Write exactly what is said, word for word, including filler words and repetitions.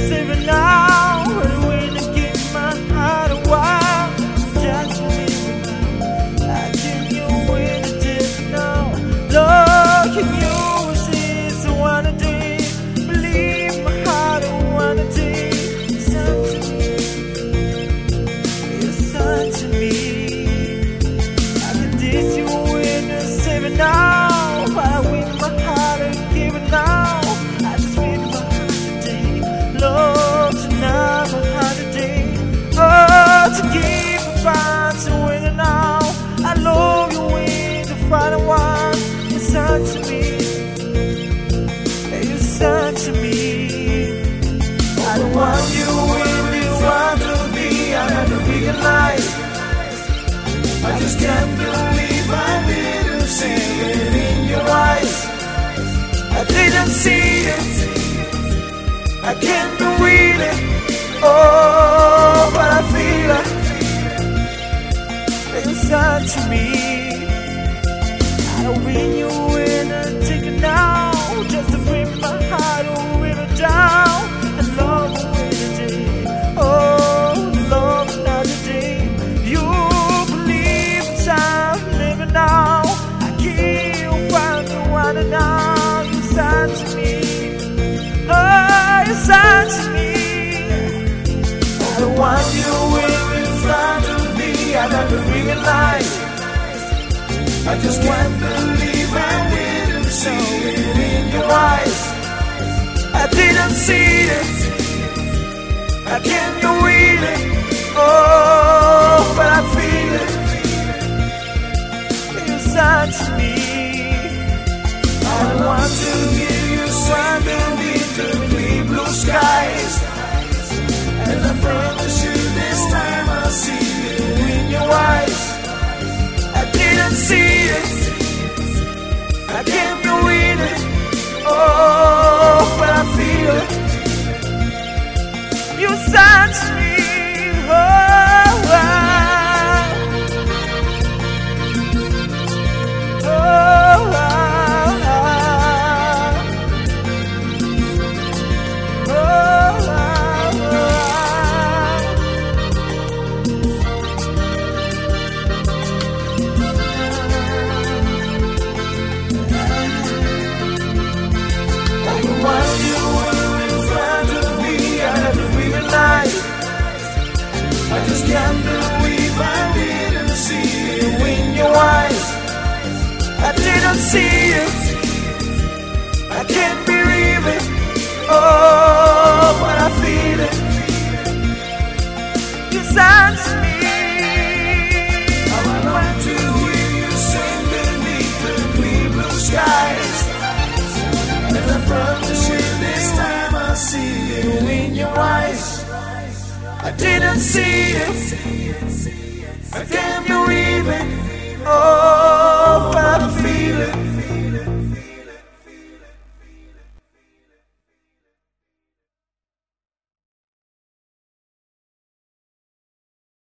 saving now. And when I give my heart a while, just leave it now. I give you when it is now. Lord, can you see so one a day? Believe my heart a one a day. Listen to me, listen to me. I can diss you when you're saving now. But I win my heart and give it now. I just win my heart today. Lord, tonight my heart today. Oh, to give a fine to win it now. I love you when the final one. Listen to me, listen to me. I don't want you when you want to be. I had to realize I just can't believe I didn't see it in your eyes. I didn't see it, I can't believe it. Oh, but I feel it inside to me. I don't mean you in a ticket now, just to bring my heart a river down. And love away the day, oh, love another day. You believe in time living now. I can't find the one and now. You side to me, oh, you side to me. I don't want you when you try to be. I never realized. I just can't believe I didn't see it in your eyes. I didn't see it, I can't read it. Oh, but I feel it inside to me. I want to give you sun beneath the clear blue skies. And I promise you this time I'll see it in your eyes. I didn't see it, I can't believe it. Oh, but I feel it. You sent me. Oh, oh, oh, oh. I just can't believe I didn't see you in your eyes. I didn't see it, I can't believe it. Oh, but I feel it. You sound to me. I want to hear you sing beneath the clear blue skies. And I promise you this time I'll see you in your eyes. I didn't see it, I can't